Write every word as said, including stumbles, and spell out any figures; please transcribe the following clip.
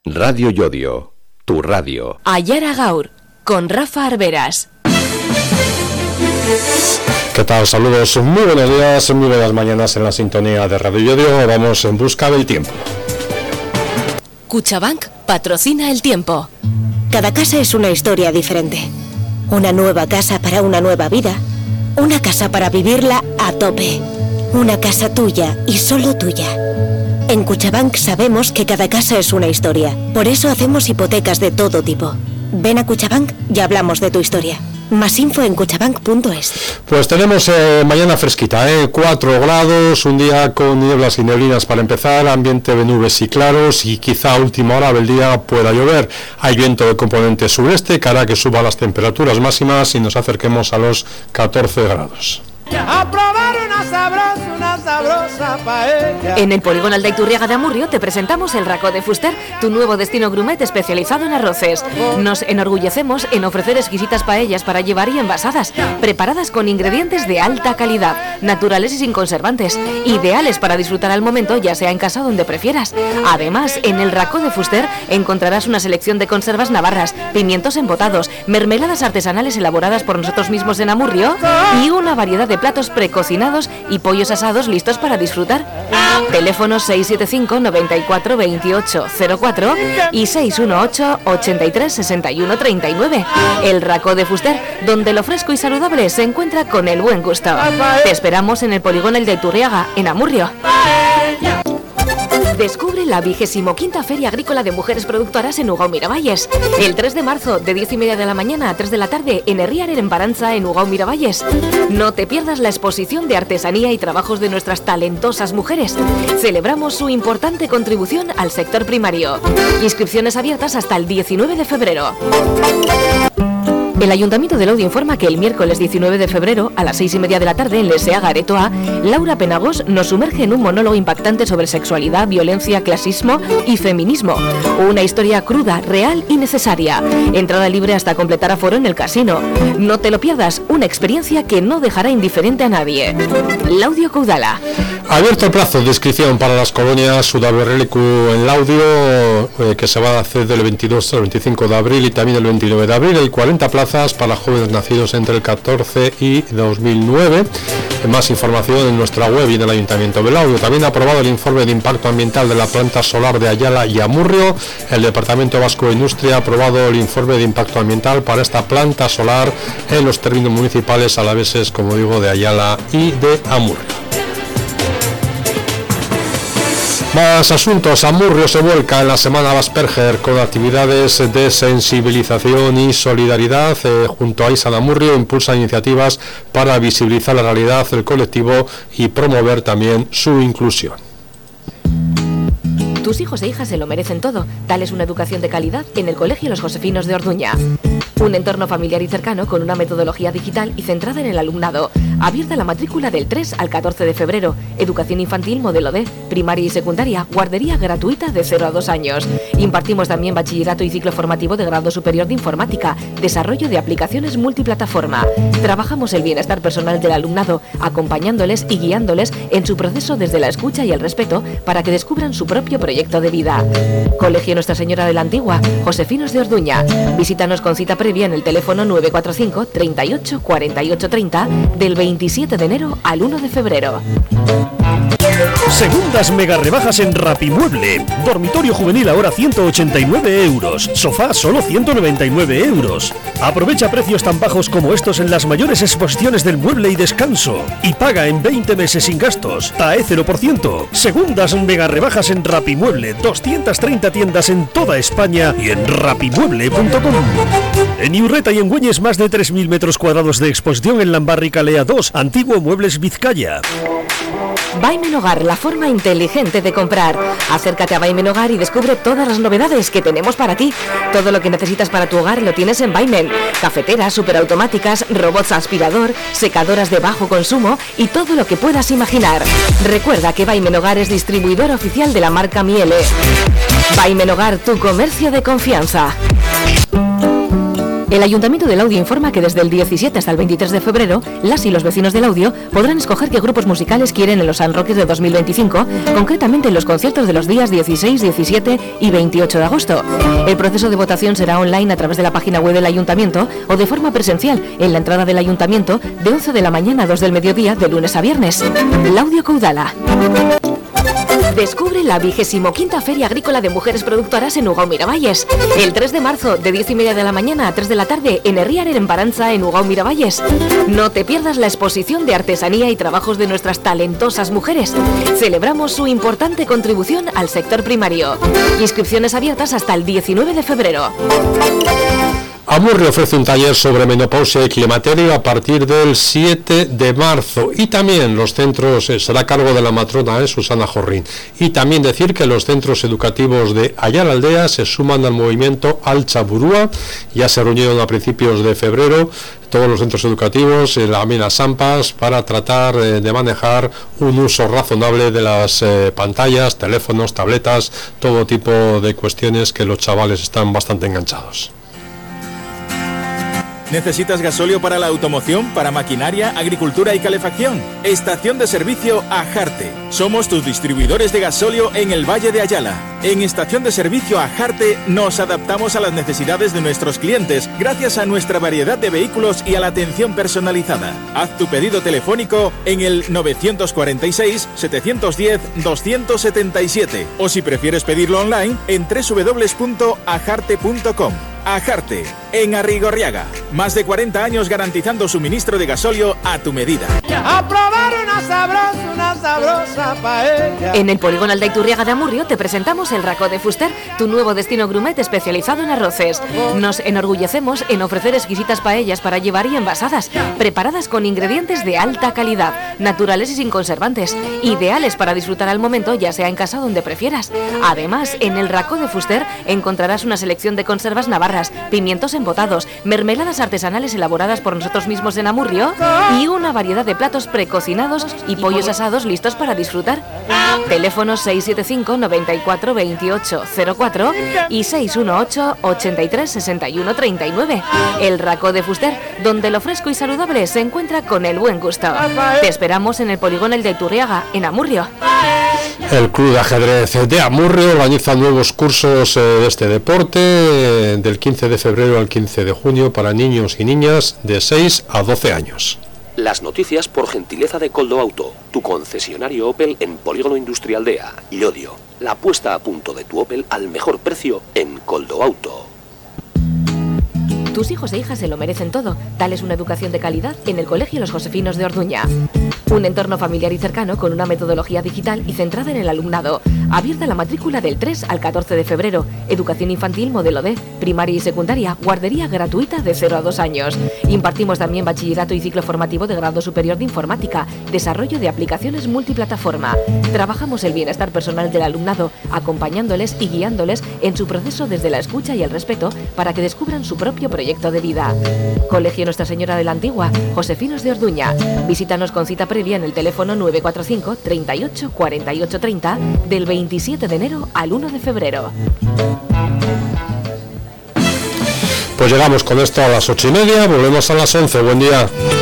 Radio Llodio, tu radio. Ayara Gaur, con Rafa Arberas. ¿Qué tal? Saludos, muy buenos días, muy buenas mañanas en la sintonía de Radio Llodio. Vamos en busca del tiempo. Cuchabank patrocina el tiempo. Cada casa es una historia diferente. Una nueva casa para una nueva vida. Una casa para vivirla a tope. Una casa tuya y solo tuya. En Cuchabank sabemos que cada casa es una historia. Por eso hacemos hipotecas de todo tipo. Ven a Cuchabank y hablamos de tu historia. Más info en cuchabank punto es. Pues tenemos eh, mañana fresquita, eh, cuatro grados, un día con nieblas y neblinas para empezar, ambiente de nubes y claros y quizá a última hora del día pueda llover. Hay viento de componente sureste que hará que suban las temperaturas máximas y nos acerquemos a los catorce grados. A probar una sabrosa, una sabrosa paella. En el Polígono Aldaiturriaga de Amurrio te presentamos el Racó de Fuster, tu nuevo destino grumet especializado en arroces. Nos enorgullecemos en ofrecer exquisitas paellas para llevar y envasadas, preparadas con ingredientes de alta calidad, naturales y sin conservantes, ideales para disfrutar al momento, ya sea en casa o donde prefieras. Además, en el Racó de Fuster encontrarás una selección de conservas navarras, pimientos embotados, mermeladas artesanales elaboradas por nosotros mismos en Amurrio y una variedad de platos precocinados y pollos asados listos para disfrutar. Teléfono seis siete cinco, noventa y cuatro, veintiocho cero cuatro y seis uno ocho, ochenta y tres, sesenta y uno, treinta y nueve. El Racó de Fuster, donde lo fresco y saludable se encuentra con el buen gusto. Te esperamos en el Polígono El de Iturriaga, en Amurrio. Descubre la vigésimo quinta Feria Agrícola de Mujeres Productoras en Ugao Miravalles. El tres de marzo, de diez y media de la mañana a tres de la tarde, en Herriaren en Baranza, en Ugao Miravalles. No te pierdas la exposición de artesanía y trabajos de nuestras talentosas mujeres. Celebramos su importante contribución al sector primario. Inscripciones abiertas hasta el diecinueve de febrero. El Ayuntamiento de Laudio informa que el miércoles diecinueve de febrero, a las seis y media de la tarde, en Leseaga Aretoa, Laura Penagos nos sumerge en un monólogo impactante sobre sexualidad, violencia, clasismo y feminismo. Una historia cruda, real y necesaria. Entrada libre hasta completar aforo en el casino. No te lo pierdas, una experiencia que no dejará indiferente a nadie. Laudio Caudala. Abierto el plazo de inscripción para las colonias Sudaberrelicu en Laudio, eh, que se va a hacer del veintidós al veinticinco de abril y también el veintinueve de abril. Hay cuarenta plazas para jóvenes nacidos entre el catorce y dos mil nueve. Más información en nuestra web y en el Ayuntamiento de Laudio. También ha aprobado el informe de impacto ambiental de la planta solar de Ayala y Amurrio. El Departamento Vasco de Industria ha aprobado el informe de impacto ambiental para esta planta solar en los términos municipales alaveses, como digo, de Ayala y de Amurrio. Más asuntos. Amurrio se vuelca en la Semana Asperger con actividades de sensibilización y solidaridad. Eh, junto a Isa de Amurrio impulsa iniciativas para visibilizar la realidad del colectivo y promover también su inclusión. Tus hijos e hijas se lo merecen todo. Dales una educación de calidad en el Colegio Los Josefinos de Orduña. Un entorno familiar y cercano con una metodología digital y centrada en el alumnado. Abierta la matrícula del tres al catorce de febrero. Educación infantil modelo D, primaria y secundaria, guardería gratuita de cero a dos años. Impartimos también bachillerato y ciclo formativo de grado superior de informática, desarrollo de aplicaciones multiplataforma. Trabajamos el bienestar personal del alumnado, acompañándoles y guiándoles en su proceso desde la escucha y el respeto para que descubran su propio proyecto de vida. Colegio Nuestra Señora de la Antigua, Josefinos de Orduña. Visítanos con cita previa en el teléfono nueve cuatro cinco, treinta y ocho, cuarenta y ocho, treinta del veintisiete de enero al uno de febrero. Segundas mega rebajas en Rapimueble. Dormitorio juvenil ahora ciento ochenta y nueve euros. Sofá solo ciento noventa y nueve euros. Aprovecha precios tan bajos como estos en las mayores exposiciones del mueble y descanso. Y paga en veinte meses sin gastos. T A E cero por ciento. Segundas mega rebajas en Rapimueble. doscientas treinta tiendas en toda España y en rapimueble punto com. En Iurreta y en Güeñes más de tres mil metros cuadrados de exposición en Lambarri Calea dos, Antiguo Muebles Vizcaya. Baimen Hogar, la forma inteligente de comprar. Acércate a Baimen Hogar y descubre todas las novedades que tenemos para ti. Todo lo que necesitas para tu hogar lo tienes en Baimen. Cafeteras, superautomáticas, robots aspirador, secadoras de bajo consumo y todo lo que puedas imaginar. Recuerda que Baimen Hogar es distribuidor oficial de la marca Miele. Baimen Hogar, tu comercio de confianza. El Ayuntamiento de Laudio informa que desde el diecisiete hasta el veintitrés de febrero, las y los vecinos de Laudio podrán escoger qué grupos musicales quieren en los San Roques de dos mil veinticinco, concretamente en los conciertos de los días dieciséis, diecisiete y veintiocho de agosto. El proceso de votación será online a través de la página web del Ayuntamiento o de forma presencial en la entrada del Ayuntamiento de once de la mañana a dos del mediodía de lunes a viernes. Laudio Caudala. Descubre la vigésimo quinta Feria Agrícola de Mujeres Productoras en Ugao Miravalles. El tres de marzo, de diez y media de la mañana a tres de la tarde, en Herriaren en Paranza, en Ugao Miravalles. No te pierdas la exposición de artesanía y trabajos de nuestras talentosas mujeres. Celebramos su importante contribución al sector primario. Inscripciones abiertas hasta el diecinueve de febrero. Amurrio ofrece un taller sobre menopausia y climaterio a partir del siete de marzo, y también los centros, eh, será a cargo de la matrona eh, Susana Jorrín, y también decir que los centros educativos de Ayala Aldea se suman al movimiento Altza Burua. Ya se reunieron a principios de febrero todos los centros educativos, eh, la Mina Sampas, para tratar eh, de manejar un uso razonable de las eh, pantallas, teléfonos, tabletas, todo tipo de cuestiones que los chavales están bastante enganchados. ¿Necesitas gasóleo para la automoción, para maquinaria, agricultura y calefacción? Estación de servicio Ajarte. Somos tus distribuidores de gasóleo en el Valle de Ayala. En Estación de servicio Ajarte nos adaptamos a las necesidades de nuestros clientes gracias a nuestra variedad de vehículos y a la atención personalizada. Haz tu pedido telefónico en el nueve cuatro seis, siete uno cero, dos siete siete o si prefieres pedirlo online en doble u doble u doble u punto ajarte punto com. Ajarte, en Arrigorriaga. Más de cuarenta años garantizando suministro de gasóleo a tu medida. A probar una sabrosa, una sabrosa paella. En el polígono Aldaiturriaga de Amurrio te presentamos el Racó de Fuster, tu nuevo destino grumet especializado en arroces. Nos enorgullecemos en ofrecer exquisitas paellas para llevar y envasadas, preparadas con ingredientes de alta calidad, naturales y sin conservantes, ideales para disfrutar al momento, ya sea en casa o donde prefieras. Además, en el Racó de Fuster encontrarás una selección de conservas navarras, pimientos embotados, mermeladas artesanales elaboradas por nosotros mismos en Amurrio y una variedad de platos precocinados y pollos asados listos para disfrutar. Teléfonos seis siete cinco, noventa y cuatro, veintiocho cero cuatro y seis uno ocho, ochenta y tres, sesenta y uno, treinta y nueve. El Racó de Fuster, donde lo fresco y saludable se encuentra con el buen gusto. Te esperamos en el polígono El de Iturriaga, en Amurrio. El Club de Ajedrez de Amurrio organiza nuevos cursos eh, de este deporte eh, del quince de febrero al quince de junio para niños y niñas de seis a doce años. Las noticias por gentileza de Coldo Auto, tu concesionario Opel en Polígono Industrial de A, Llodio. La puesta a punto de tu Opel al mejor precio en Coldo Auto. Tus hijos e hijas se lo merecen todo. Dales una educación de calidad en el Colegio Los Josefinos de Orduña. Un entorno familiar y cercano con una metodología digital y centrada en el alumnado. Abierta la matrícula del tres al catorce de febrero. Educación infantil modelo D, primaria y secundaria, guardería gratuita de cero a dos años. Impartimos también bachillerato y ciclo formativo de grado superior de informática, desarrollo de aplicaciones multiplataforma. Trabajamos el bienestar personal del alumnado, acompañándoles y guiándoles en su proceso desde la escucha y el respeto para que descubran su propio proyecto de vida. Colegio Nuestra Señora de la Antigua, Josefinos de Orduña. Visítanos con cita previa en el teléfono nueve cuatro cinco, treinta y ocho, cuarenta y ocho, treinta del veintisiete de enero al uno de febrero. Pues llegamos con esto a las ocho y media, volvemos a las once. Buen día.